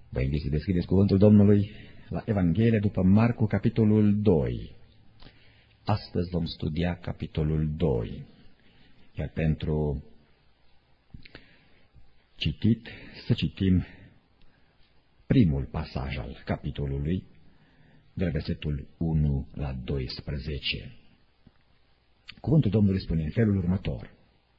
Vă invit să deschideți cuvântul Domnului la Evanghelie după Marcu, capitolul 2. Astăzi vom studia capitolul 2, iar pentru citit să citim primul pasaj al capitolului, de la versetul 1 la 12. Cuvântul Domnului spune în felul următor.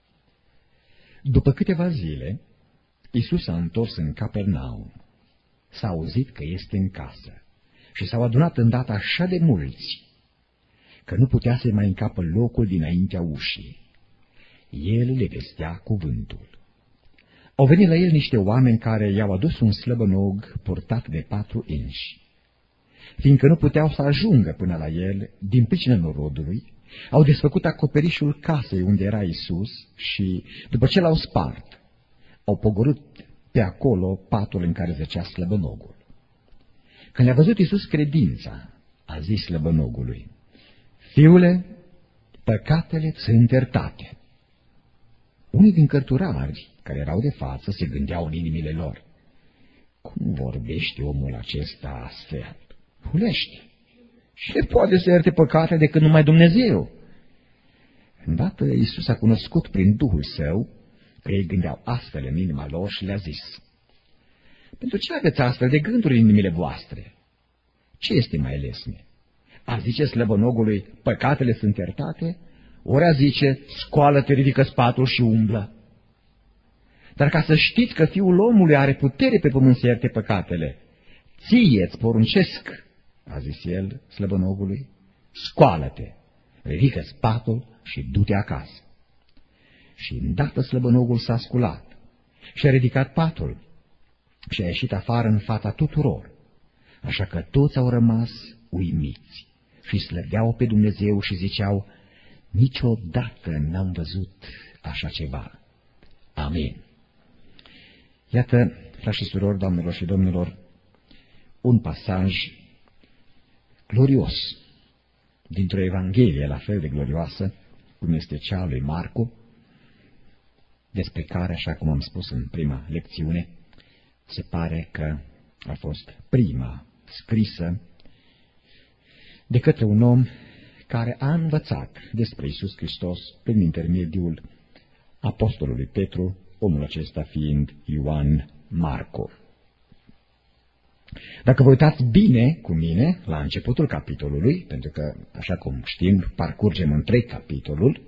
După câteva zile, Iisus s-a întors în Capernaum. S-a auzit că este în casă și s-au adunat îndată așa de mulți că nu putea să mai încapă locul dinaintea ușii. El le vestea cuvântul. Au venit la el niște oameni care i-au adus un slăbănog purtat de 4 inși. Fiindcă nu puteau să ajungă până la el din pricina norodului, au desfăcut acoperișul casei unde era Iisus și, după ce l-au spart, au pogorât pe acolo patul în care zăcea slăbănogul. Când le-a văzut Iisus credința, a zis slăbănogului: Fiule, păcatele sunt iertate. Unii din cărturari care erau de față se gândeau în inimile lor: cum vorbește omul acesta astfel? Hulește! Ce poate să ierte păcatele decât numai Dumnezeu? Îndată Iisus a cunoscut prin Duhul Său că ei gândeau astfel în inima lor și le-a zis: pentru ce aveți astfel de gânduri în inimile voastre? Ce este mai lesne? A zice slăbănogului: păcatele sunt iertate? Ori a zice: scoală-te, ridică spatul și umblă? Dar ca să știți că Fiul omului are putere pe pământ să ierte păcatele, ție-ți poruncesc, a zis el slăbănogului, scoală-te, ridică spatul și du-te acasă. Și îndată slăbănogul s-a sculat și a ridicat patul și a ieșit afară în fața tuturor, așa că toți au rămas uimiți și slăveau pe Dumnezeu și ziceau: niciodată n-am văzut așa ceva. Amin. Iată, frați și surori, doamnelor și domnilor, un pasaj glorios dintr-o Evanghelie la fel de glorioasă cum este cea a lui Marcu, despre care, așa cum am spus în prima lecțiune, se pare că a fost prima scrisă de către un om care a învățat despre Iisus Hristos prin intermediul apostolului Petru, omul acesta fiind Ioan Marcu. Dacă vă uitați bine cu mine la începutul capitolului, pentru că, așa cum știm, parcurgem întreg capitolul,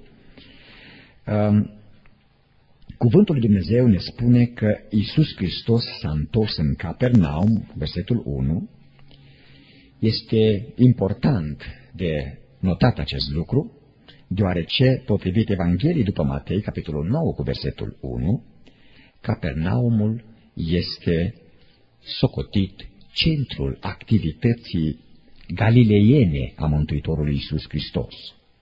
cuvântul lui Dumnezeu ne spune că Iisus Hristos s-a întors în Capernaum, versetul 1. Este important de notat acest lucru, deoarece, potrivit Evangheliei după Matei, capitolul 9 cu versetul 1, Capernaumul este socotit centrul activității galileiene a Mântuitorului Iisus Hristos.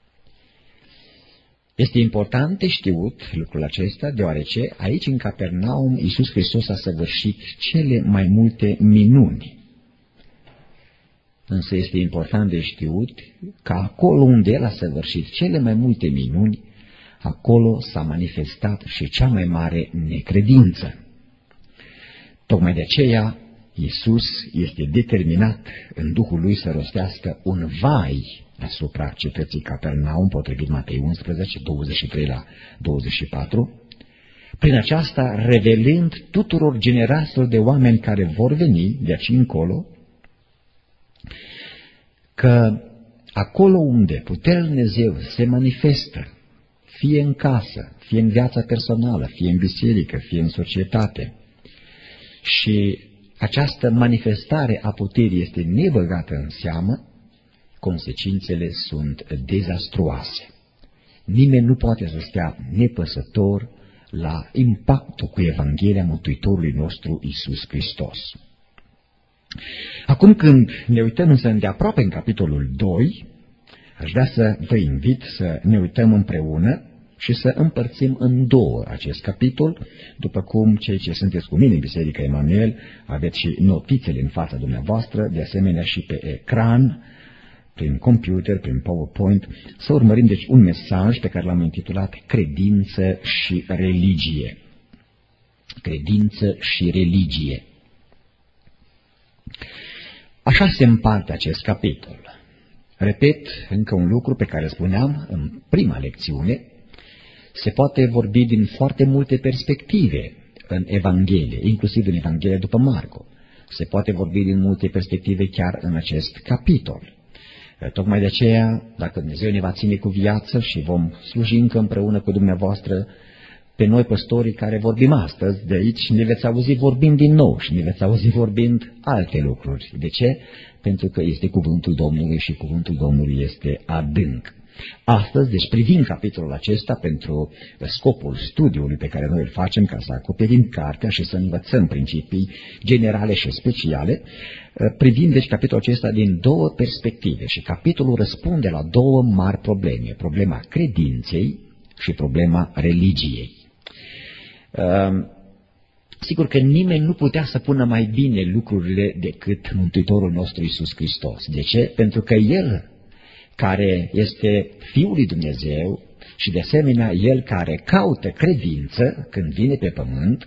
Este important de știut lucrul acesta, deoarece aici în Capernaum Iisus Hristos a săvârșit cele mai multe minuni. Însă este important de știut că acolo unde El a săvârșit cele mai multe minuni, acolo s-a manifestat și cea mai mare necredință. Tocmai de aceea Iisus este determinat în Duhul Lui să rostească un vai asupra cetății Capernaum, potrivit Matei 11, 23 la 24, prin aceasta revelând tuturor generațiilor de oameni care vor veni de aici încolo, că acolo unde puterea Lui Dumnezeu se manifestă, fie în casă, fie în viața personală, fie în biserică, fie în societate, și această manifestare a puterii este nebăgată în seamă, consecințele sunt dezastruoase. Nimeni nu poate să stea nepăsător la impactul cu Evanghelia Mântuitorului nostru Iisus Hristos. Acum, când ne uităm însă îndeaproape în capitolul 2, aș vrea să vă invit să ne uităm împreună și să împărțim în două acest capitol, după cum cei ce sunteți cu mine în Biserica Emanuel aveți și notițele în fața dumneavoastră, de asemenea și pe ecran, prin computer, prin PowerPoint, să urmărim deci un mesaj pe care l-am intitulat Credință și religie. Credință și religie. Așa se împarte acest capitol. Repet încă un lucru pe care spuneam în prima lecțiune, se poate vorbi din foarte multe perspective în Evanghelie, inclusiv în Evanghelia după Marcu. Se poate vorbi din multe perspective chiar în acest capitol. Tocmai de aceea, dacă Dumnezeu ne va ține cu viață și vom sluji încă împreună cu dumneavoastră, pe noi păstorii care vorbim astăzi, de aici ne veți auzi vorbind din nou și ne veți auzi vorbind alte lucruri. De ce? Pentru că este cuvântul Domnului și cuvântul Domnului este adânc. Astăzi, deci privind capitolul acesta pentru scopul studiului pe care noi îl facem ca să acoperim cartea și să învățăm principii generale și speciale, privind deci capitolul acesta din două perspective și capitolul răspunde la două mari probleme, problema credinței și problema religiei. Sigur că nimeni nu putea să pună mai bine lucrurile decât Mântuitorul nostru Iisus Hristos. De ce? Pentru că El, care este Fiul lui Dumnezeu și de asemenea El care caută credință când vine pe pământ,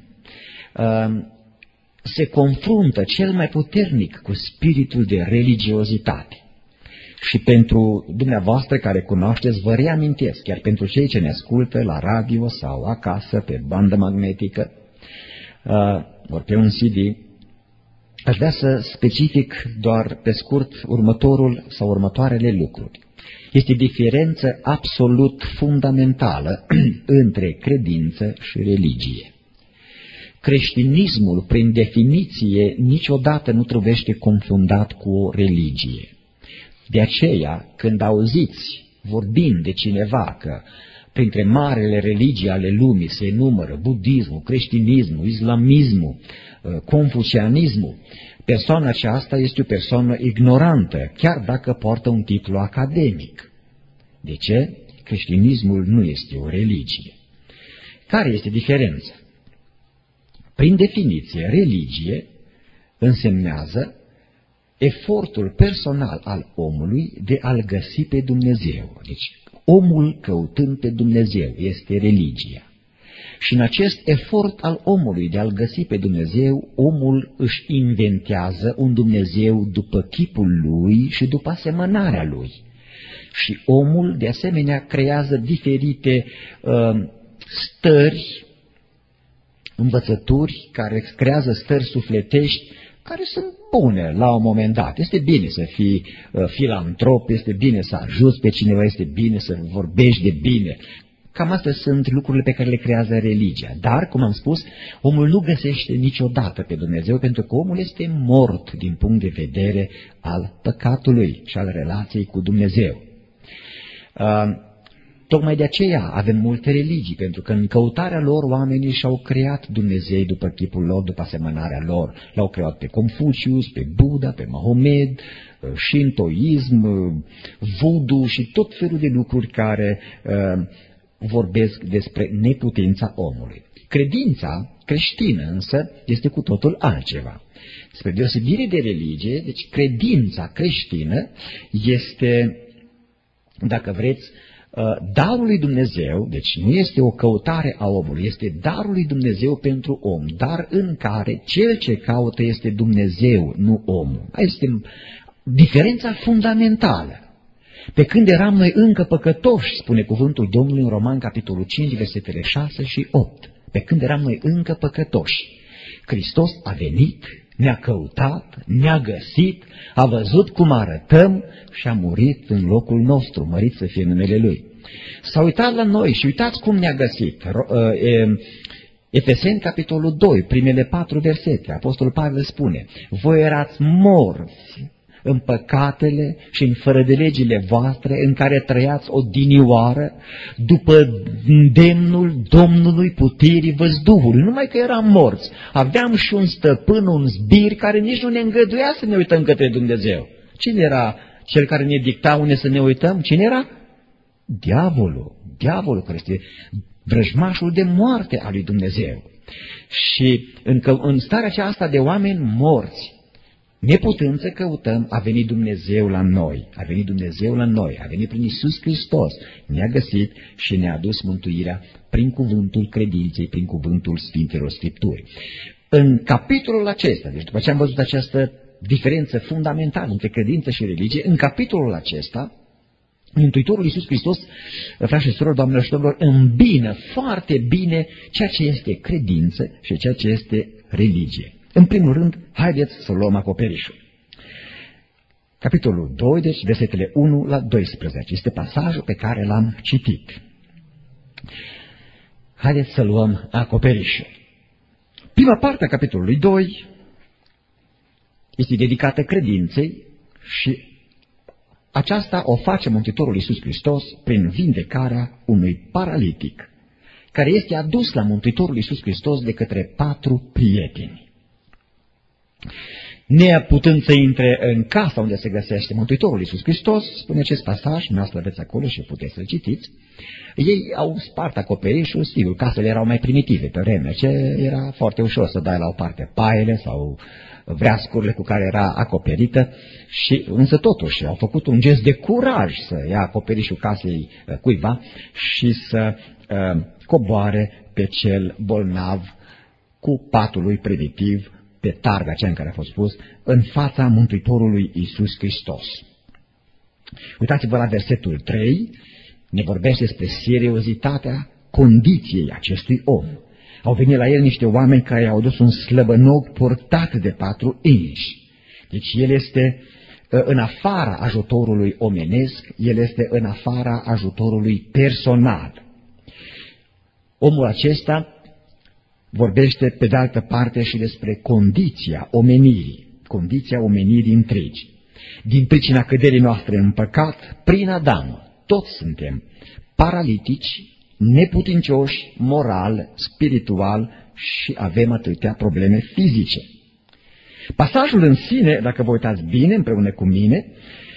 se confruntă cel mai puternic cu spiritul de religiozitate. Și pentru dumneavoastră care cunoașteți, vă reamintesc, chiar pentru cei ce ne ascultă la radio sau acasă, pe bandă magnetică, ori pe un CD, aș vrea să specific doar pe scurt următorul sau următoarele lucruri. Este diferență absolut fundamentală între credință și religie. Creștinismul, prin definiție, niciodată nu trebuiește confundat cu o religie. De aceea, când auziți vorbind de cineva că printre marele religii ale lumii se numără budismul, creștinismul, islamismul, confucianismul, persoana aceasta este o persoană ignorantă, chiar dacă poartă un titlu academic. De ce? Creștinismul nu este o religie. Care este diferența? Prin definiție, religie însemnează efortul personal al omului de a-L găsi pe Dumnezeu. Deci, omul căutând pe Dumnezeu este religia. Și în acest efort al omului de a-L găsi pe Dumnezeu, omul își inventează un Dumnezeu după chipul lui și după asemănarea lui. Și omul, de asemenea, creează diferite stări, învățături, care creează stări sufletești, care sunt bune la un moment dat. Este bine să fii filantrop, este bine să ajuți pe cineva, este bine să vorbești de bine. Cam astea sunt lucrurile pe care le creează religia. Dar, cum am spus, omul nu găsește niciodată pe Dumnezeu, pentru că omul este mort din punct de vedere al păcatului și al relației cu Dumnezeu. Tocmai de aceea avem multe religii, pentru că în căutarea lor oamenii și-au creat Dumnezei după chipul lor, după asemănarea lor. L-au creat pe Confucius, pe Buddha, pe Mahomed, Shintoism, Voodoo și tot felul de lucruri care vorbesc despre neputința omului. Credința creștină însă este cu totul altceva. Spre deosebire de religie, deci credința creștină este, dacă vreți, darul lui Dumnezeu, deci nu este o căutare a omului, este darul lui Dumnezeu pentru om, dar în care cel ce caută este Dumnezeu, nu omul. Aici este diferența fundamentală. Pe când eram noi încă păcătoși, spune cuvântul Domnului în Roman, capitolul 5, versetele 6 și 8. Pe când eram noi încă păcătoși, Hristos a venit, ne-a căutat, ne-a găsit, a văzut cum arătăm și a murit în locul nostru, mărit să fie numele Lui. S-a uitat la noi și uitați cum ne-a găsit. Efeseni, capitolul 2, primele 4 versete, Apostolul Pavel spune: voi erați morți în păcatele și în fără de legile voastre, în care trăiați odinioară, după îndemnul Domnului puterii văzduhului. Numai că eram morți, aveam și un stăpân, un zbir, care nici nu ne îngăduia să ne uităm către Dumnezeu. Cine era cel care ne dicta unde să ne uităm? Cine era? Diavolul care este vrăjmașul de moarte al lui Dumnezeu. Și în starea aceasta de oameni morți, neputând să căutăm, a venit Dumnezeu la noi, a venit prin Iisus Hristos, ne-a găsit și ne-a adus mântuirea prin cuvântul credinței, prin cuvântul Sfintelor Scripturi. În capitolul acesta, deci după ce am văzut această diferență fundamentală între credință și religie, în capitolul acesta, Mântuitorul Iisus Hristos, frați și surori, doamnelor și domnilor, îmbină foarte bine ceea ce este credință și ceea ce este religie. În primul rând, haideți să luăm acoperișul. Capitolul 2, deci versetele 1 la 12, este pasajul pe care l-am citit. Haideți să luăm acoperișul. Prima parte a capitolului 2 este dedicată credinței și aceasta o face Mântuitorul Iisus Hristos prin vindecarea unui paralitic, care este adus la Mântuitorul Iisus Hristos de către 4 prieteni. Neputând să intre în casa unde se găsește Mântuitorul Iisus Hristos, spune acest pasaj, noastră aveți acolo și puteți să-l citiți, ei au spart acoperișul, sigur, casele erau mai primitive pe vreme, ce era foarte ușor să dai la o parte paiele sau vreascurile cu care era acoperită, și însă totuși au făcut un gest de curaj să ia acoperișul casei cuiva și să coboare pe cel bolnav cu patul lui primitiv, pe targa aceea în care a fost pus, în fața Mântuitorului Iisus Hristos. Uitați-vă la versetul 3, ne vorbește despre seriozitatea condiției acestui om. Au venit la el niște oameni care i-au dus un slăbănog purtat de 4 inși. Deci el este în afara ajutorului omenesc, el este în afara ajutorului personal. Omul acesta vorbește pe de altă parte și despre condiția omenirii întregi. Din pricina căderii noastre în păcat, prin Adam, toți suntem paralitici, neputincioși, moral, spiritual și avem atâtea probleme fizice. Pasajul în sine, dacă vă uitați bine împreună cu mine,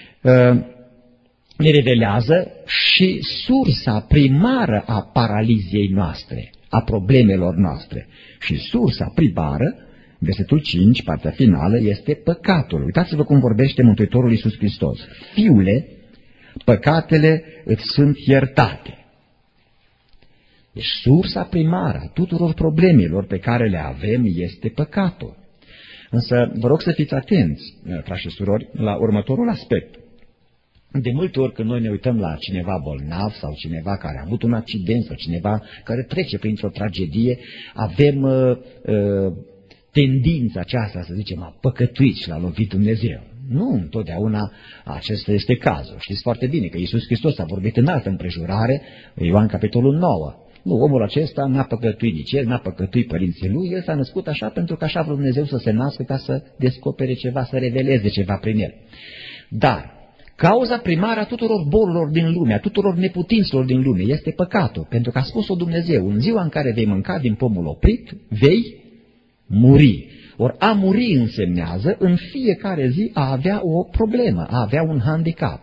ne revelează și sursa primară a paraliziei noastre, a problemelor noastre. Și sursa primară, versetul 5, partea finală, este păcatul. Uitați-vă cum vorbește Mântuitorul Iisus Hristos. Fiule, păcatele îți sunt iertate. Deci sursa primară a tuturor problemelor pe care le avem este păcatul. Însă vă rog să fiți atenți, frați și surori, la următorul aspect. De multe ori când noi ne uităm la cineva bolnav sau cineva care a avut un accident sau cineva care trece printr-o tragedie, avem tendința aceasta să zicem a păcătuit și l-a lovit Dumnezeu. Nu întotdeauna acesta este cazul. Știți foarte bine că Iisus Hristos a vorbit în altă împrejurare, Ioan capitolul 9. Nu, omul acesta n-a păcătuit nici el, n-a păcătuit părinții lui, el s-a născut așa pentru că așa a vrut Dumnezeu să se nască ca să descopere ceva, să reveleze ceva prin el. Dar cauza primară a tuturor bolurilor din lume, a tuturor neputinților din lume, este păcatul. Pentru că a spus-o Dumnezeu, în ziua în care vei mânca din pomul oprit, vei muri. Ori a muri însemnează în fiecare zi a avea o problemă, a avea un handicap.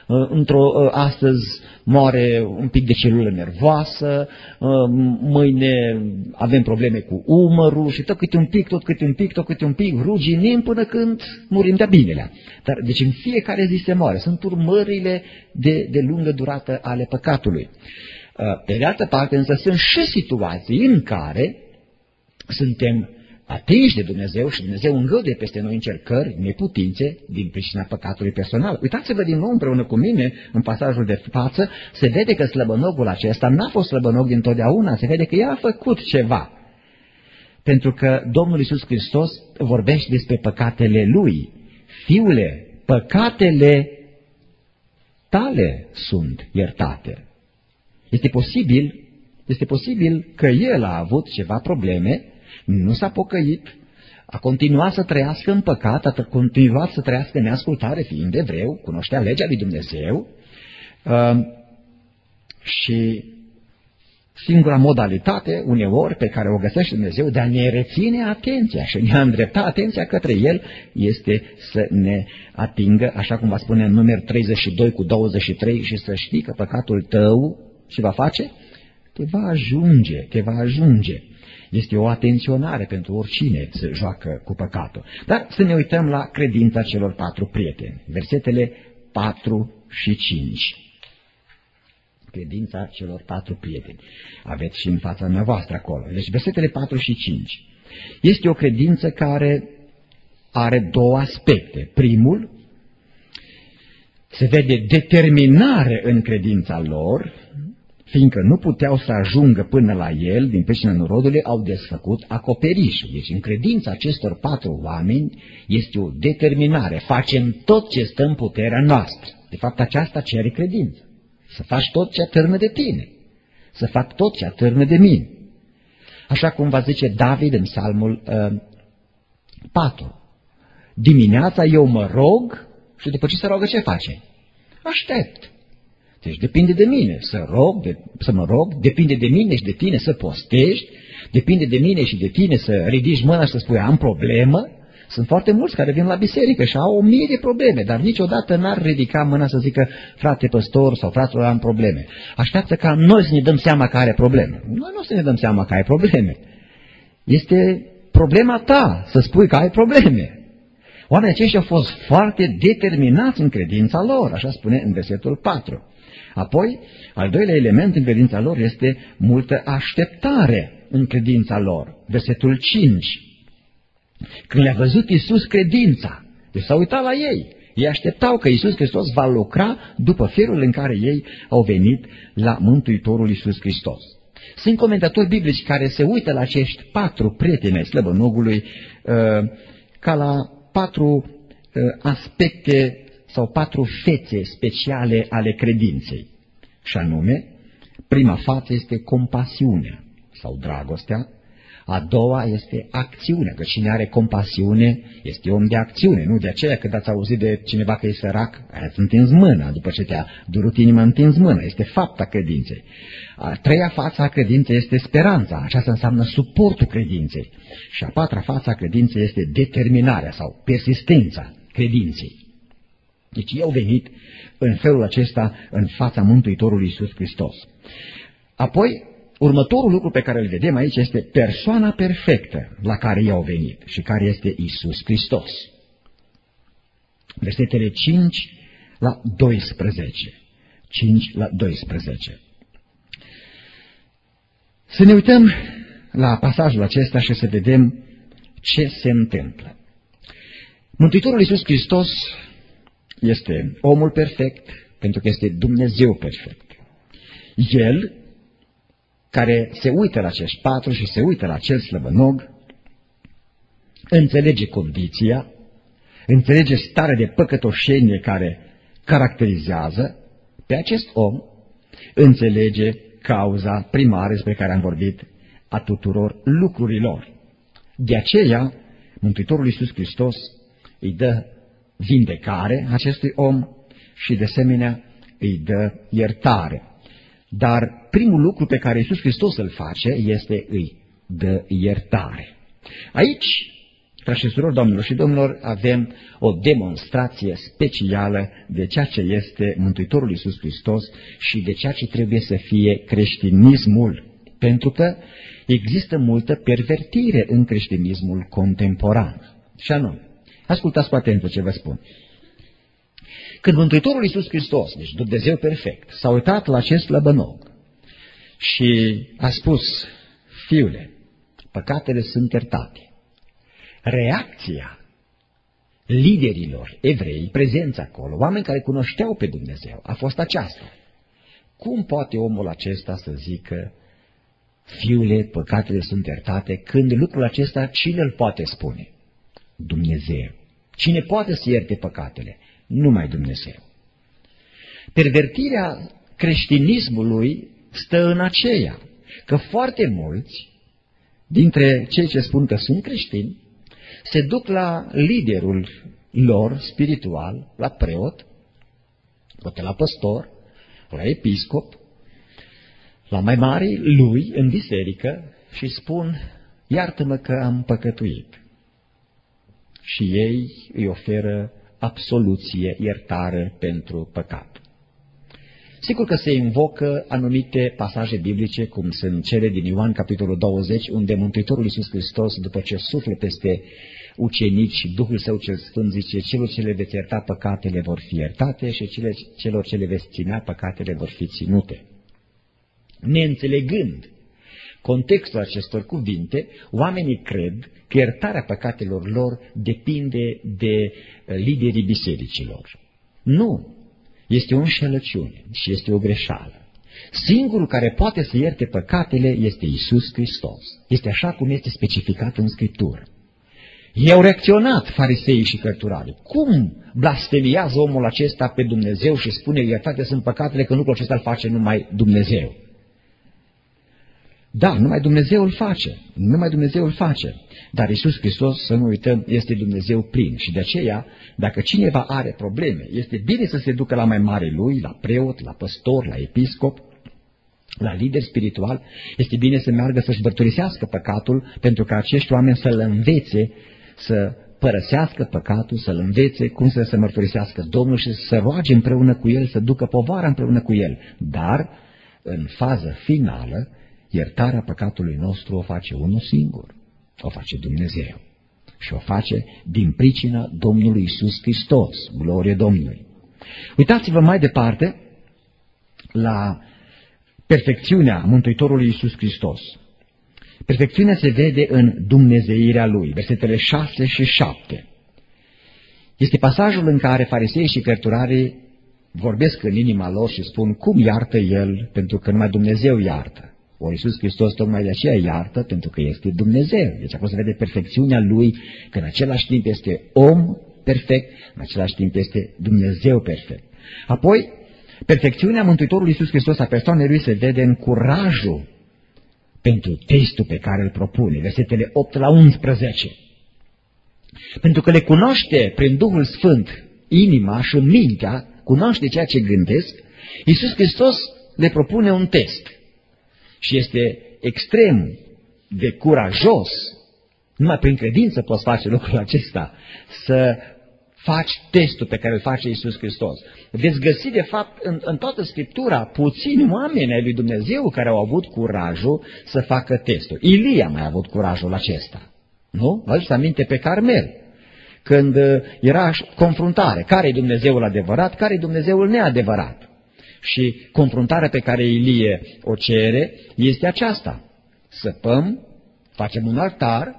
Astăzi moare un pic de celulă nervoasă, mâine avem probleme cu umărul și tot câte un pic, ruginim până când murim de-a binelea. Dar, deci în fiecare zi se moare. Sunt urmările de lungă durată ale păcatului. Pe de altă parte, însă, sunt și situații în care suntem atinși de Dumnezeu și Dumnezeu îngăduie peste noi încercări, neputințe, din pricina păcatului personal. Uitați-vă din nou împreună cu mine în pasajul de față, se vede că slăbănogul acesta n-a fost slăbănog dintotdeauna, se vede că el a făcut ceva. Pentru că Domnul Iisus Hristos vorbește despre păcatele Lui. Fiule, păcatele tale sunt iertate. Este posibil că el a avut ceva probleme, nu s-a pocăit, a continuat să trăiască în păcat, a continuat să trăiască în neascultare, fiind evreu, cunoștea legea lui Dumnezeu și singura modalitate, uneori, pe care o găsește Dumnezeu de a ne reține atenția și ne-a îndrepta atenția către El, este să ne atingă, așa cum va spune în Numeri 32:23, și să știi că păcatul tău ce va face? Te va ajunge. Este o atenționare pentru oricine se joacă cu păcatul. Dar să ne uităm la credința celor 4 prieteni. Versetele 4 și 5. Credința celor 4 prieteni. Aveți și în fața mea voastră acolo. Deci versetele 4 și 5. Este o credință care are două aspecte. Primul, se vede determinare în credința lor, fiindcă nu puteau să ajungă până la el, din pricina norodului, au desfăcut acoperișul. Deci în credința acestor 4 oameni este o determinare. Facem tot ce stă în puterea noastră. De fapt, aceasta cere credință. Să faci tot ce atârnă de tine. Să fac tot ce atârnă de mine. Așa cum va zice David în Psalmul 4. Dimineața eu mă rog și după ce se roagă ce face? Aștept. Deci depinde de mine să mă rog, depinde de mine și de tine să postești, depinde de mine și de tine să ridici mâna și să spui am problemă. Sunt foarte mulți care vin la biserică și au 1000 de probleme, dar niciodată n-ar ridica mâna să zică frate păstor sau fratele am probleme. Așteaptă ca noi să ne dăm seama că are probleme. Noi nu să ne dăm seama că ai probleme. Este problema ta să spui că ai probleme. Oamenii aceștia au fost foarte determinați în credința lor, așa spune în versetul 4. Apoi, al doilea element în credința lor este multă așteptare în credința lor. Versetul 5. Când le-a văzut Iisus credința, deci s-a uitat la ei. Ei așteptau că Iisus Hristos va lucra după felul în care ei au venit la Mântuitorul Iisus Hristos. Sunt comentatori biblici care se uită la acești 4 prieteni ai slăbănogului ca la 4 aspecte sau 4 fețe speciale ale credinței. Și anume, prima față este compasiunea sau dragostea, a doua este acțiunea, că cine are compasiune este om de acțiune, nu de aceea când ați auzit de cineva că e sărac, ați întins mâna, după ce te-a durut inima, întins mâna, este fapta credinței. A treia față a credinței este speranța, aceasta înseamnă suportul credinței. Și a patra față a credinței este determinarea sau persistența credinței. Deci ei au venit în felul acesta în fața Mântuitorului Iisus Hristos. Apoi, următorul lucru pe care îl vedem aici este persoana perfectă la care ei au venit și care este Iisus Hristos. Versetele 5 la 12. 5 la 12. Să ne uităm la pasajul acesta și să vedem ce se întâmplă. Mântuitorul Iisus Hristos este omul perfect, pentru că este Dumnezeu perfect. El, care se uită la acești 4 și se uită la acel slăbănog, înțelege condiția, înțelege starea de păcătoșenie care caracterizează pe acest om, înțelege cauza primară despre care am vorbit a tuturor lucrurilor. De aceea, Mântuitorul Iisus Hristos îi dă vindecare acestui om și de asemenea îi dă iertare. Dar primul lucru pe care Iisus Hristos îl face este îi dă iertare. Aici, frați și surori, doamnelor și domnilor, avem o demonstrație specială de ceea ce este Mântuitorul Iisus Hristos și de ceea ce trebuie să fie creștinismul. Pentru că există multă pervertire în creștinismul contemporan. Și anume, ascultați cu atenție ce vă spun. Când Mântuitorul Iisus Hristos, deci Dumnezeu perfect, s-a uitat la acest slăbănog și a spus, fiule, păcatele sunt iertate. Reacția liderilor evrei, prezenți acolo, oameni care cunoșteau pe Dumnezeu, a fost aceasta. Cum poate omul acesta să zică, fiule, păcatele sunt iertate, când lucrul acesta cine îl poate spune? Dumnezeu. Cine poate să ierte păcatele? Numai Dumnezeu. Pervertirea creștinismului stă în aceea că foarte mulți dintre cei ce spun că sunt creștini se duc la liderul lor spiritual, la preot, poate la păstor, la episcop, la mai mari lui în biserică și spun, iartă-mă că am păcătuit. Și ei îi oferă absoluție, iertare pentru păcat. Sigur că se invocă anumite pasaje biblice, cum sunt cele din Ioan, capitolul 20, unde Mântuitorul Iisus Hristos, după ce suflă peste ucenici și Duhul Său cel Sfânt, zice, celor ce le veți ierta păcatele vor fi iertate și celor ce le veți ținea păcatele vor fi ținute. Neînțelegând contextul acestor cuvinte, oamenii cred că iertarea păcatelor lor depinde de liderii bisericilor. Nu, este o înșelăciune și este o greșeală. Singurul care poate să ierte păcatele este Iisus Hristos. Este așa cum este specificat în Scriptură. Ei au reacționat, fariseii și cărturarii. Cum blasfemiază omul acesta pe Dumnezeu și spune iertate sunt păcatele, că lucrul acesta îl face numai Dumnezeu? Da, numai Dumnezeu îl face, numai Dumnezeu îl face. Dar Iisus Hristos, să nu uităm, este Dumnezeu plin și de aceea, dacă cineva are probleme, este bine să se ducă la mai mare lui, la preot, la păstor, la episcop, la lider spiritual, este bine să meargă să-și mărturisească păcatul pentru ca acești oameni să-l învețe să părăsească păcatul, să-l învețe cum să se mărturisească Domnul și să roage împreună cu el, să ducă povara împreună cu el. Dar, în fază finală, iertarea păcatului nostru o face unul singur, o face Dumnezeu. Și o face din pricina Domnului Iisus Hristos, glorie Domnului. Uitați-vă mai departe la perfecțiunea Mântuitorului Iisus Hristos. Perfecțiunea se vede în dumnezeirea Lui, versetele 6 și 7. Este pasajul în care fariseii și cărturarii vorbesc în inima lor și spun cum iartă El, pentru că numai Dumnezeu iartă. Ori Iisus Hristos tocmai de aceea iartă, pentru că este Dumnezeu. Deci acolo se vede perfecțiunea Lui, că în același timp este om perfect, în același timp este Dumnezeu perfect. Apoi, perfecțiunea Mântuitorului Iisus Hristos a persoanei Lui se vede în curajul pentru testul pe care îl propune, versetele 8 la 11. Pentru că le cunoaște prin Duhul Sfânt inima și mintea, cunoaște ceea ce gândesc, Iisus Hristos le propune un test. Și este extrem de curajos, numai prin credință poți face lucrul acesta, să faci testul pe care îl face Iisus Hristos. Veți găsi, de fapt, în toată Scriptura, puțini oameni ai lui Dumnezeu care au avut curajul să facă testul. Ilie a mai avut curajul acesta. Nu? Vă aduceți aminte pe Carmel, când era confruntare. Care e Dumnezeul adevărat, care e Dumnezeul neadevărat? Și confruntarea pe care Ilie o cere este aceasta. Săpăm, facem un altar,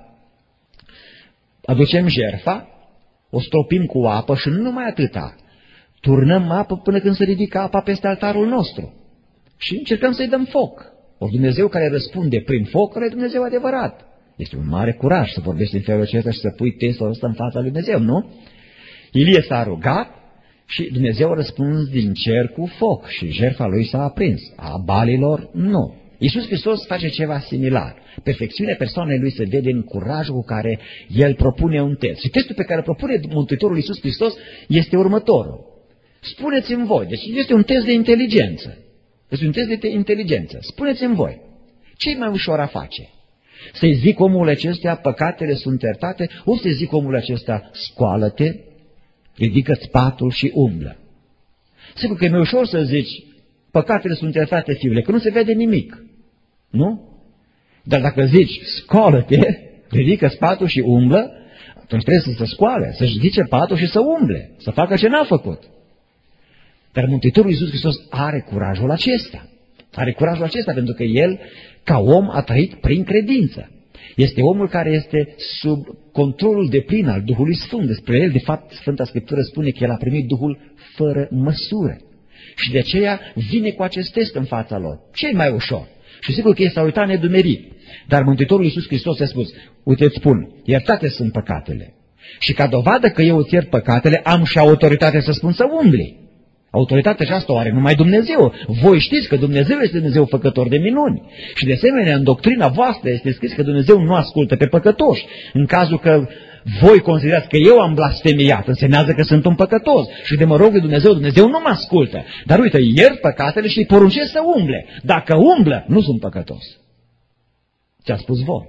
aducem jertfa, o stropim cu apă și nu numai atâta. Turnăm apă până când se ridică apa peste altarul nostru. Și încercăm să-i dăm foc. O Dumnezeu care răspunde prin foc, ăla e Dumnezeu adevărat. Este un mare curaj să vorbești în felul acesta și să pui testul ăsta în fața lui Dumnezeu, nu? Ilie s-a rugat și Dumnezeu a răspuns din cer cu foc și jertfa lui s-a aprins. A balilor, nu. Iisus Hristos face ceva similar. Perfecțiunea persoanei Lui se vede în curajul cu care El propune un test. Și testul pe care îl propune Mântuitorul Iisus Hristos este următorul. Spuneți-mi voi, deci este un test de inteligență. Este un test de inteligență. Spuneți-mi voi, ce-i mai ușor a face? Să-i zic omul acesta, păcatele sunt iertate, o să-i zic omul acesta, scoală-te, ridică-ți patul și umblă. Sigur că e mai ușor să zici, păcatele sunt iertate, fiule, că nu se vede nimic. Nu? Dar dacă zici, scoală-te, ridică-ți patul și umblă, atunci trebuie să se scoale, să-și ridice patul și să umble, să facă ce n-a făcut. Dar Mântuitorul Iisus Hristos are curajul acesta. Are curajul acesta pentru că El, ca om, a trăit prin credință. Este omul care este sub controlul deplin al Duhului Sfânt. Despre El, de fapt, Sfânta Scriptură spune că El a primit Duhul fără măsură. Și de aceea vine cu acest test în fața lor. Ce-i mai ușor? Și sigur că ei s-au uitat nedumerit. Dar Mântuitorul Iisus Hristos a spus, uite, îți spun, iertate sunt păcatele. Și ca dovadă că eu îți iert păcatele, am și autoritate să spun să umbli. Autoritatea aceasta o are numai Dumnezeu. Voi știți că Dumnezeu este Dumnezeu făcător de minuni. Și de asemenea, în doctrina voastră este scris că Dumnezeu nu ascultă pe păcătoși. În cazul că voi considerați că eu am blasfemiat, însemnează că sunt un păcătos. Și de mă rog de Dumnezeu, Dumnezeu nu mă ascultă. Dar uite, iert păcatele și îi poruncesc să umble. Dacă umblă, nu sunt păcătos. Ce a spus voi?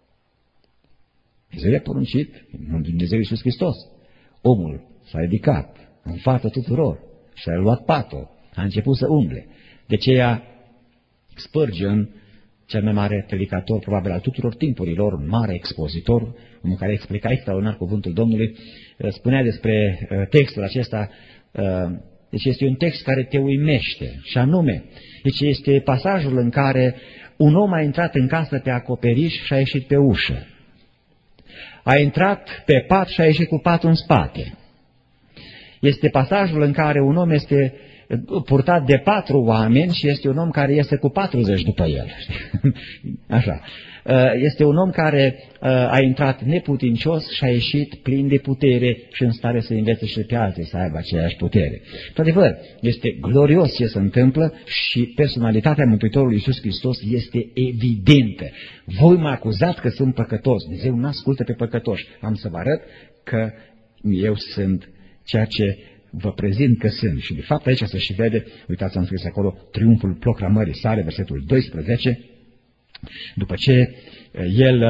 Dumnezeu i-a poruncit, Dumnezeu Iisus Hristos. Omul s-a ridicat în fața tuturor și a luat patul, a început să umble. De aceea Spurgeon, cel mai mare predicator probabil al tuturor timpurilor, un mare expozitor, unul care explica extraordinar cuvântul Domnului, spunea despre textul acesta, deci este un text care te uimește, și anume, deci este pasajul în care un om a intrat în casă pe acoperiș și a ieșit pe ușă. A intrat pe pat și a ieșit cu patul în spate. Este pasajul în care un om este purtat de 4 oameni și este un om care iese cu 40 după el. Așa. Este un om care a intrat neputincios și a ieșit plin de putere și în stare să învețe și pe alții să aibă aceeași putere. Într-adevăr, este glorios ce se întâmplă și personalitatea Mântuitorului Iisus Hristos este evidentă. Voi mă acuzați că sunt păcătos. Dumnezeu nu ascultă pe păcătoși. Am să vă arăt că eu sunt ceea ce vă prezint că sunt. Și de fapt aici se și vede, uitați, am scris acolo, triumful proclamării sale, versetul 12, după ce el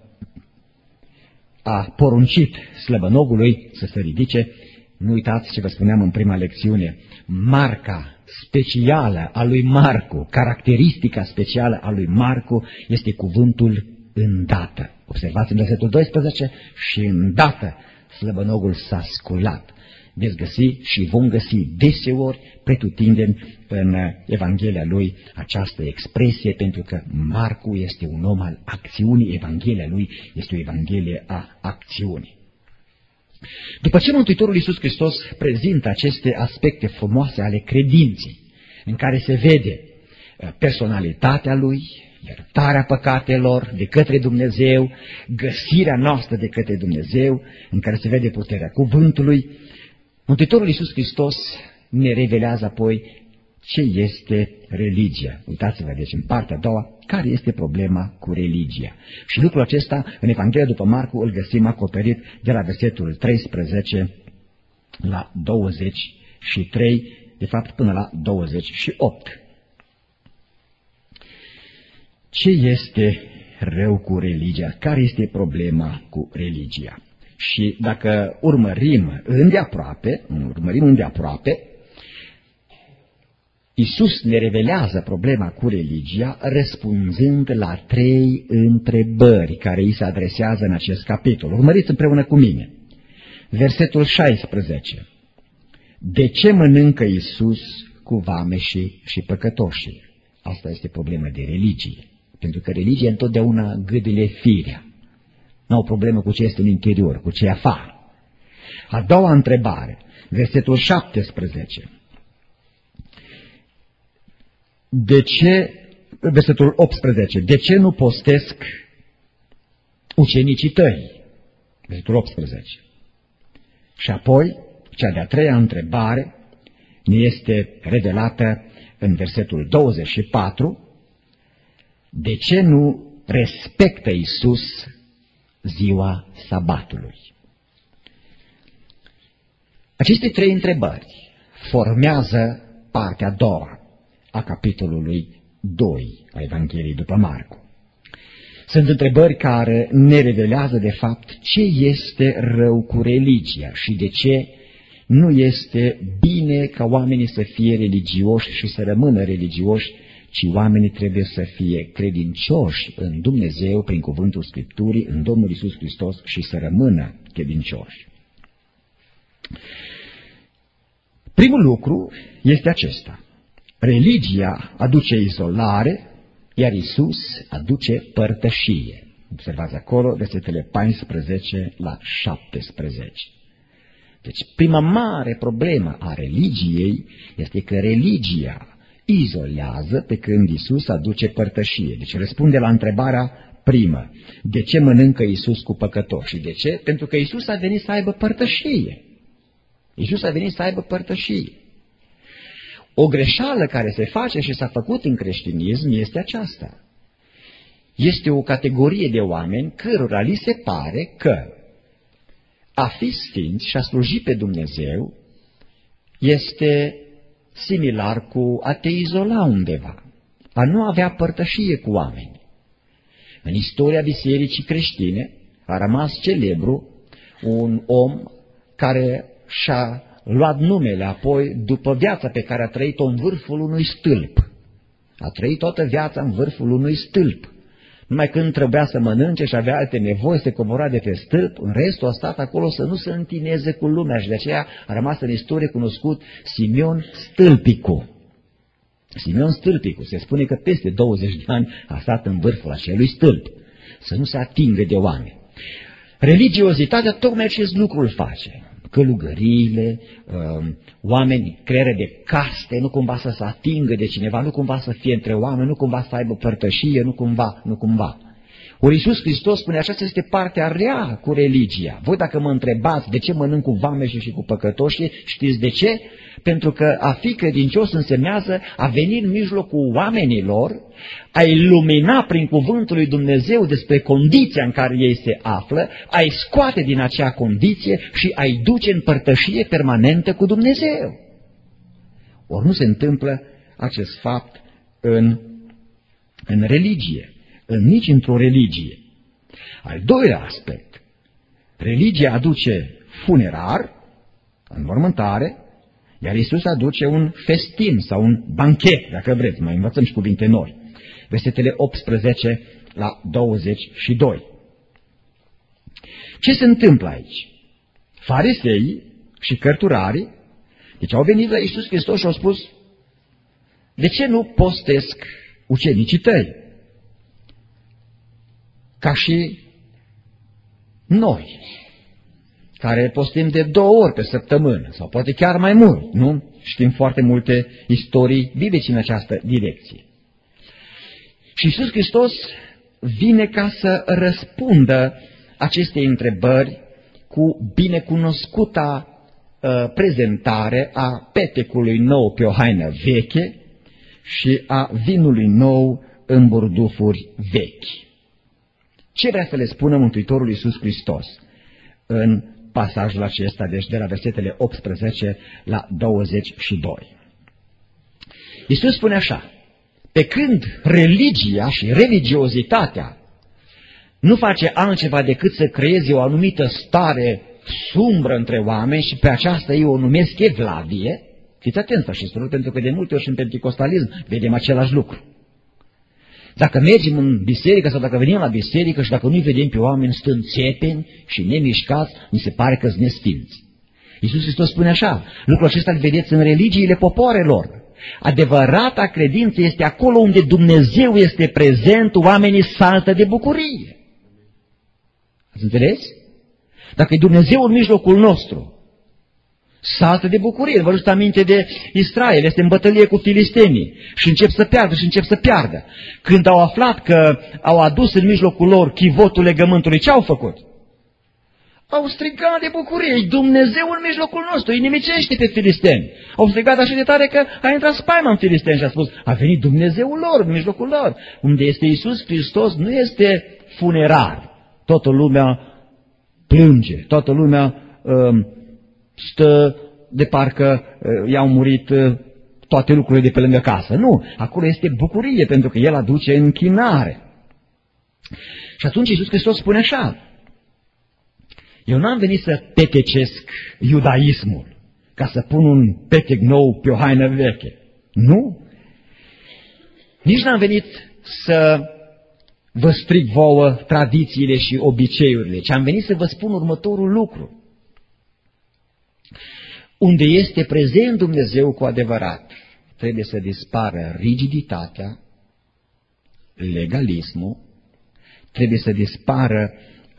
a poruncit slăbănogului să se ridice. Nu uitați ce vă spuneam în prima lecțiune, marca specială a lui Marcu, caracteristica specială a lui Marcu este cuvântul îndată. Observați în versetul 12, și îndată slăbănogul s-a sculat. Veți găsi și vom găsi deseori pretutindeni în Evanghelia lui această expresie, pentru că Marcu este un om al acțiunii, Evanghelia lui este o Evanghelie a acțiunii. După ce Mântuitorul Iisus Hristos prezintă aceste aspecte frumoase ale credinței, în care se vede personalitatea lui, iertarea păcatelor de către Dumnezeu, găsirea noastră de către Dumnezeu, în care se vede puterea cuvântului, Mântuitorul Iisus Hristos ne revelează apoi ce este religia. Uitați-vă, deci, în partea a doua, care este problema cu religia. Și lucrul acesta, în Evanghelia după Marcu, îl găsim acoperit de la versetul 13 la 23, de fapt până la 28. Ce este rău cu religia? Care este problema cu religia? Și dacă urmărim îndeaproape, Iisus ne revelează problema cu religia răspunzând la 3 întrebări care îi se adresează în acest capitol. Urmăriți împreună cu mine. Versetul 16. De ce mănâncă Iisus cu vameșii și păcătoșii? Asta este problema de religie. Pentru că religia întotdeauna gâdile firea. Nu au problemă cu ce este în interior, cu ce e afară. A doua întrebare, versetul 17. Versetul 18. De ce nu postesc ucenicii tăi? Versetul 18. Și apoi, cea de-a 3-a întrebare ne este revelată în versetul 24. De ce nu respectă Iisus ziua sabatului? Aceste 3 întrebări formează partea a doua a capitolului 2 a Evangheliei după Marcu. Sunt întrebări care ne revelează de fapt ce este rău cu religia și de ce nu este bine ca oamenii să fie religioși și să rămână religioși, ci oamenii trebuie să fie credincioși în Dumnezeu prin cuvântul Scripturii, în Domnul Iisus Hristos și să rămână credincioși. Primul lucru este acesta. Religia aduce izolare, iar Iisus aduce părtășie. Observați acolo versetele 14 la 17. Deci prima mare problemă a religiei este că religia izolează, pe când Iisus aduce părtășie. Deci răspunde la întrebarea primă. De ce mănâncă Iisus cu păcătoși? De ce? Pentru că Iisus a venit să aibă părtășie. Iisus a venit să aibă părtășie. O greșeală care se face și s-a făcut în creștinism este aceasta. Este o categorie de oameni cărora li se pare că a fi sfinți și a sluji pe Dumnezeu este similar cu a te izola undeva, a nu avea părtășie cu oameni. În istoria bisericii creștine a rămas celebru un om care și-a luat numele apoi după viața pe care a trăit-o în vârful unui stâlp. A trăit toată viața în vârful unui stâlp. Numai când trebuia să mănânce și avea alte nevoi, se cobora de pe stâlp, în restul a stat acolo să nu se întineze cu lumea și de aceea a rămas în istorie cunoscut Simeon Stâlpicul. Simeon Stâlpicul, se spune că peste 20 de ani a stat în vârful acelui stâlp, să nu se atingă de oameni. Religiozitatea tocmai acest lucru îl face. Călugăriile, oameni, creare de caste, nu cumva să se atingă de cineva, nu cumva să fie între oameni, nu cumva să aibă părtășie, nu cumva. Ori Iisus Hristos spune, aceasta este partea rea cu religia. Voi dacă mă întrebați de ce mănânc cu vameșii și cu păcătoșii, știți de ce? Pentru că a fi credincios însemnează a veni în mijlocul oamenilor, a ilumina prin cuvântul lui Dumnezeu despre condiția în care ei se află, a-i scoate din acea condiție și a-i duce în părtășie permanentă cu Dumnezeu. Ori nu se întâmplă acest fapt în religie, nici într-o religie. Al doilea aspect, religia aduce funerar, înmormântare, iar Iisus aduce un festin sau un banchet, dacă vreți, mai învățăm și cuvinte noi. Versetele 18 la 22. Ce se întâmplă aici? Fariseii și cărturarii, deci au venit la Iisus Hristos și au spus, de ce nu postesc ucenicii tăi? Ca și noi, care postim de 2 ori pe săptămână, sau poate chiar mai mult, nu? Știm foarte multe istorii biblice în această direcție. Și Iisus Hristos vine ca să răspundă acestei întrebări cu binecunoscuta prezentare a petecului nou pe o haină veche și a vinului nou în burdufuri vechi. Ce vrea să le spună Mântuitorul Iisus Hristos în pasajul acesta, deci de la versetele 18 la 22? Iisus spune așa, pe când religia și religiozitatea nu face altceva decât să creeze o anumită stare sumbră între oameni și pe aceasta eu o numesc evlavie, fiți atenți la acest lucru, pentru că de multe ori și în penticostalism vedem același lucru. Dacă mergem în biserică sau dacă venim la biserică și dacă nu-i vedem pe oameni stând țepeni și nemișcați, mi se pare că-s nesfinți. Iisus Hristos spune așa, lucrul acesta îl vedeți în religiile popoarelor. Adevărata credință este acolo unde Dumnezeu este prezent, oamenii saltă de bucurie. Ați înțeles? Dacă e Dumnezeu în mijlocul nostru, saltă de bucurie. Vă aduceți aminte de Israel, este în bătălie cu filistenii și încep să piardă. Când au aflat că au adus în mijlocul lor chivotul legământului, ce au făcut? Au strigat de bucurie, e Dumnezeu în mijlocul nostru, îi nimicește pe filisteni. Au strigat așa de tare că a intrat spaima în filisteni și a spus, a venit Dumnezeul lor în mijlocul lor. Unde este Iisus Hristos nu este funerar. Toată lumea plânge, toată lumea stă de parcă i-au murit toate lucrurile de pe lângă casă. Nu, acolo este bucurie pentru că El aduce închinare. Și atunci Iisus Hristos spune așa, eu n-am venit să petecesc iudaismul, ca să pun un petec nou pe o haină veche. Nu. Nici n-am venit să vă stric vouă tradițiile și obiceiurile, ci am venit să vă spun următorul lucru. Unde este prezent Dumnezeu cu adevărat, trebuie să dispară rigiditatea, legalismul, trebuie să dispară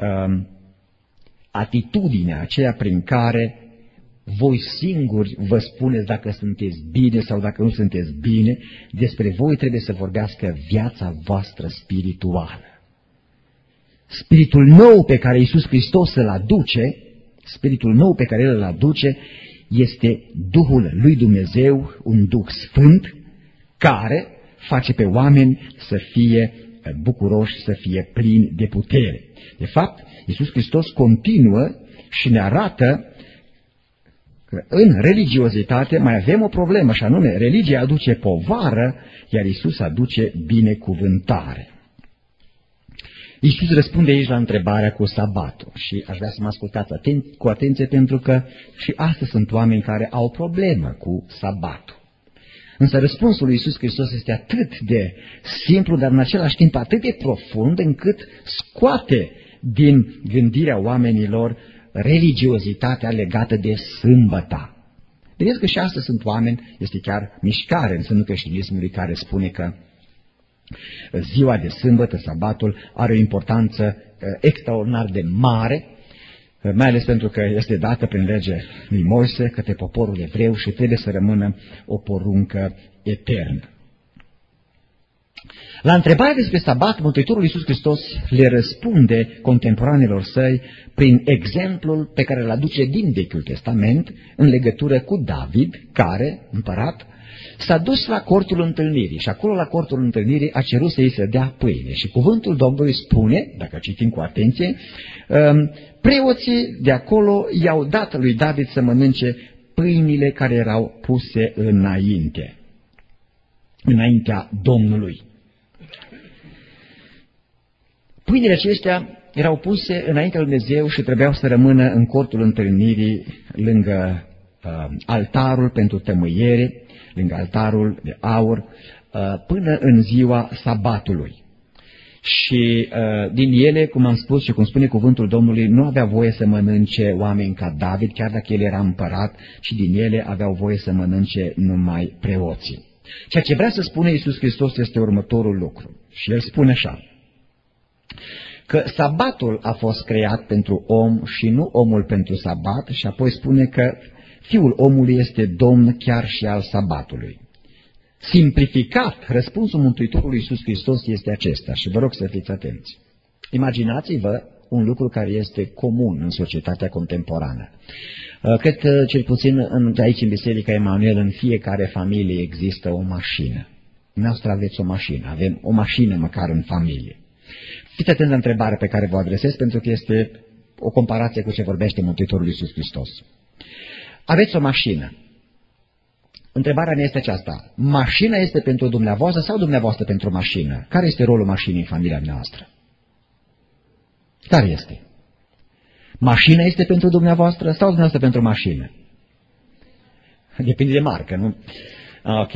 atitudinea aceea prin care voi singuri vă spuneți dacă sunteți bine sau dacă nu sunteți bine, despre voi trebuie să vorbească viața voastră spirituală. Spiritul nou pe care Iisus Hristos îl aduce, spiritul nou pe care El îl aduce, este Duhul lui Dumnezeu, un Duh Sfânt, care face pe oameni să fie bucuroși, să fie plini de putere. De fapt, Iisus Hristos continuă și ne arată că în religiozitate mai avem o problemă, și anume, religia aduce povară, iar Iisus aduce binecuvântare. Iisus răspunde aici la întrebarea cu sabatul și aș vrea să mă ascultați cu atenție pentru că și astăzi sunt oameni care au o problemă cu sabatul. Însă răspunsul lui Iisus Hristos este atât de simplu, dar în același timp atât de profund încât scoate din gândirea oamenilor religiozitatea legată de sâmbăta. Vedeți că și astăzi sunt oameni, este chiar mișcare în sânul creștinismului care spune că ziua de sâmbătă, sabatul, are o importanță extraordinar de mare, mai ales pentru că este dată prin legea lui Moise către poporul evreu și trebuie să rămână o poruncă eternă. La întrebarea despre sabat, Mântuitorul Iisus Hristos le răspunde contemporanelor săi prin exemplul pe care îl aduce din Vechiul Testament în legătură cu David, care, împărat, s-a dus la cortul întâlnirii și acolo la cortul întâlnirii a cerut să îi se dea pâine. Și cuvântul Domnului spune, dacă citim cu atenție, preoții de acolo i-au dat lui David să mănânce pâinile care erau puse înaintea Domnului. Pâinile acestea erau puse înaintea lui Dumnezeu și trebuiau să rămână în cortul întâlnirii lângă altarul pentru tămâiere, lângă altarul de aur, până în ziua sabatului. Și din ele, cum am spus și cum spune cuvântul Domnului, nu avea voie să mănânce oameni ca David, chiar dacă el era împărat, și din ele aveau voie să mănânce numai preoții. Ceea ce vrea să spune Iisus Hristos este următorul lucru. Și el spune așa, că sabatul a fost creat pentru om și nu omul pentru sabat, și apoi spune că Fiul omului este Domn chiar și al sabatului. Simplificat, răspunsul Mântuitorului Iisus Hristos este acesta și vă rog să fiți atenți. Imaginați-vă un lucru care este comun în societatea contemporană. Cred că cel puțin aici în Biserica Emanuel în fiecare familie există o mașină. Noastră aveți o mașină, avem o mașină măcar în familie. Fiți atenți la întrebarea pe care vă adresez pentru că este o comparație cu ce vorbește Mântuitorul Iisus Hristos. Aveți o mașină. Întrebarea mea este aceasta. Mașina este pentru dumneavoastră sau dumneavoastră pentru mașină? Care este rolul mașinii în familia noastră? Care este? Mașina este pentru dumneavoastră sau dumneavoastră pentru mașină? Depinde de marcă, nu? Ok.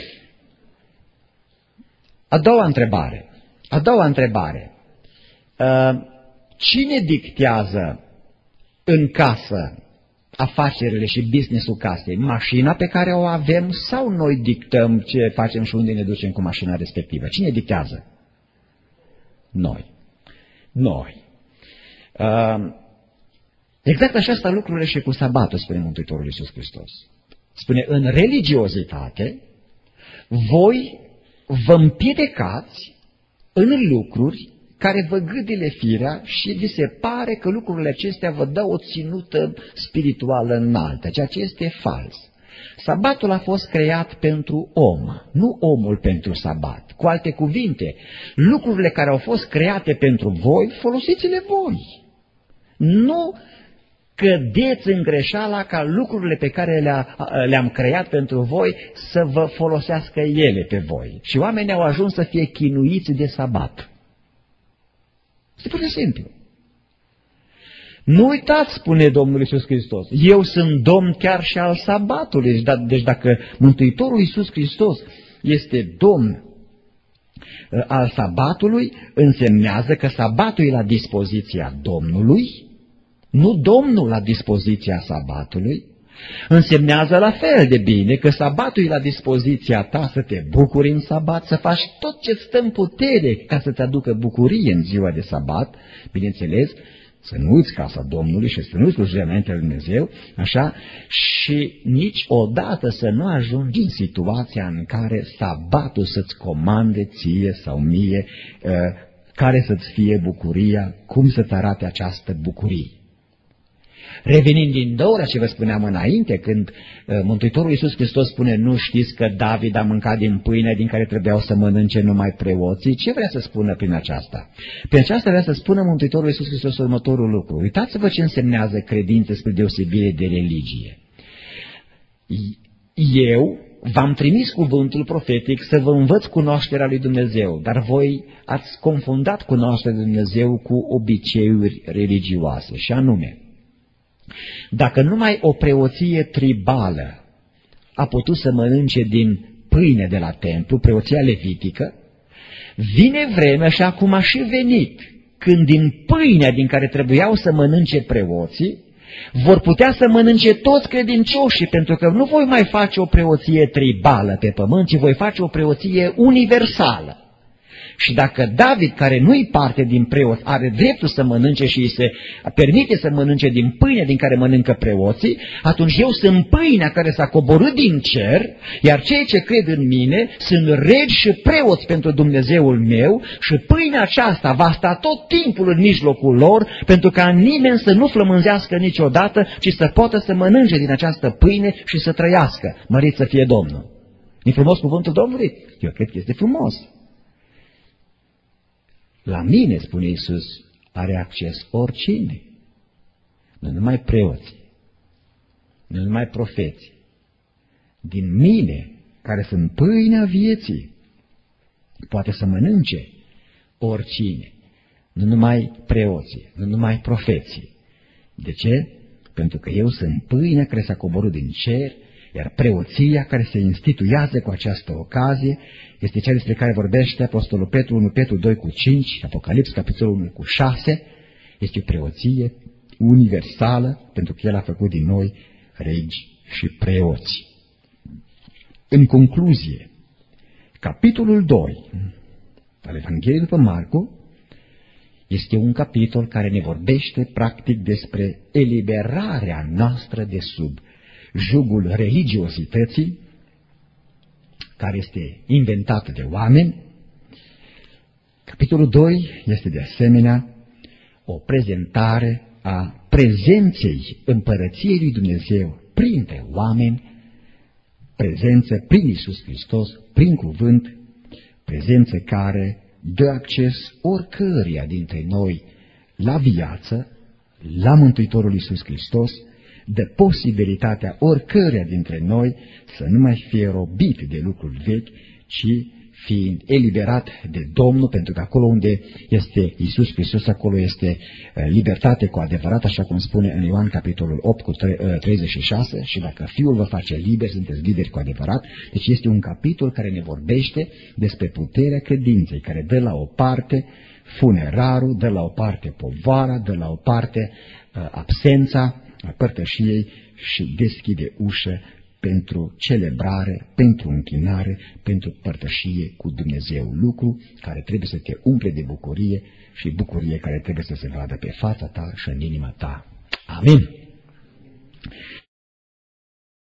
A doua întrebare. Cine dictează în casă afacerile și business-ul casei? Mașina pe care o avem sau noi dictăm ce facem și unde ne ducem cu mașina respectivă? Cine dictează? Noi. Exact așa stau lucrurile și cu sabatul, spune Mântuitorul Iisus Hristos. Spune, în religiozitate, voi vă împiedicați în lucruri care vă gâdile firea și vi se pare că lucrurile acestea vă dau o ținută spirituală înaltă, ceea ce este fals. Sabatul a fost creat pentru om, nu omul pentru sabat. Cu alte cuvinte, lucrurile care au fost create pentru voi, folosiți-le voi. Nu cădeți în greșeala ca lucrurile pe care le-am creat pentru voi să vă folosească ele pe voi. Și oamenii au ajuns să fie chinuiți de sabat. Este pur și simplu. Nu uitați, spune Domnul Iisus Hristos, eu sunt Domn chiar și al sabatului. Deci dacă Mântuitorul Iisus Hristos este Domn al sabatului, însemnează că sabatul e la dispoziția Domnului, nu Domnul la dispoziția sabatului. Însemnează la fel de bine că sabatul e la dispoziția ta să te bucuri în sabat, să faci tot ce stă în putere ca să te aducă bucurie în ziua de sabat, bineînțeles, să nu uiți casa Domnului și să nu uiți slujirea înaintea lui Dumnezeu, așa, și niciodată să nu ajungi în situația în care sabatul să-ți comande ție sau mie care să-ți fie bucuria, cum să-ți arate această bucurie. Revenind din nou la ce vă spuneam înainte, când Mântuitorul Iisus Hristos spune, nu știți că David a mâncat din pâine din care trebuiau să mănânce numai preoții? Ce vrea să spună prin aceasta? Prin aceasta vrea să spună Mântuitorul Iisus Hristos următorul lucru. Uitați-vă ce însemnează credință spre deosebire de religie. Eu v-am trimis cuvântul profetic să vă învăț cunoașterea lui Dumnezeu, dar voi ați confundat cunoașterea lui Dumnezeu cu obiceiuri religioase, și anume, dacă numai o preoție tribală a putut să mănânce din pâine de la templu, preoția levitică, vine vremea și acum a și venit, când din pâinea din care trebuiau să mănânce preoții, vor putea să mănânce toți credincioșii, pentru că nu voi mai face o preoție tribală pe pământ, ci voi face o preoție universală. Și dacă David, care nu-i parte din preot, are dreptul să mănânce și îi se permite să mănânce din pâinea din care mănâncă preoții, atunci eu sunt pâinea care s-a coborât din cer, iar cei ce cred în mine sunt regi și preoți pentru Dumnezeul meu și pâinea aceasta va sta tot timpul în mijlocul lor, pentru ca nimeni să nu flămânzească niciodată, ci să poată să mănânce din această pâine și să trăiască. Mărit să fie Domnul! E frumos cuvântul Domnului? Eu cred că este frumos. La mine, spune Iisus, are acces oricine. Nu numai preoții, nu numai profeții. Din mine, care sunt pâinea vieții, poate să mănânce oricine. Nu numai preoții, nu numai profeții. De ce? Pentru că eu sunt pâinea care s-a coborât din cer, iar preoția care se instituiază cu această ocazie este cea despre care vorbește Apostolul Petru, 1 Petru 2 cu 5, Apocalips, capitolul 1 cu 6, este o preoție universală, pentru că El a făcut din noi regi și preoți. În concluzie, capitolul 2 al Evangheliei după Marcu este un capitol care ne vorbește practic despre eliberarea noastră de sub jugul religiozității, care este inventată de oameni. Capitolul 2 este de asemenea o prezentare a prezenței împărăției lui Dumnezeu printre oameni, prezență prin Iisus Hristos, prin cuvânt, prezență care dă acces oricăruia dintre noi la viață, la Mântuitorul Iisus Hristos, dă posibilitatea oricăruia dintre noi să nu mai fie robit de lucruri vechi, ci fiind eliberat de Domnul, pentru că acolo unde este Iisus Hristos, acolo este libertate cu adevărat, așa cum spune în Ioan capitolul 8 cu 36, și dacă Fiul vă face liber, sunteți liberi cu adevărat. Deci este un capitol care ne vorbește despre puterea credinței, care dă la o parte funerarul, dă la o parte povara, dă la o parte absența părtășiei și deschide ușă pentru celebrare, pentru închinare, pentru părtășie cu Dumnezeu, lucru care trebuie să te umple de bucurie și bucurie care trebuie să se vadă pe fața ta și în inima ta. Amin.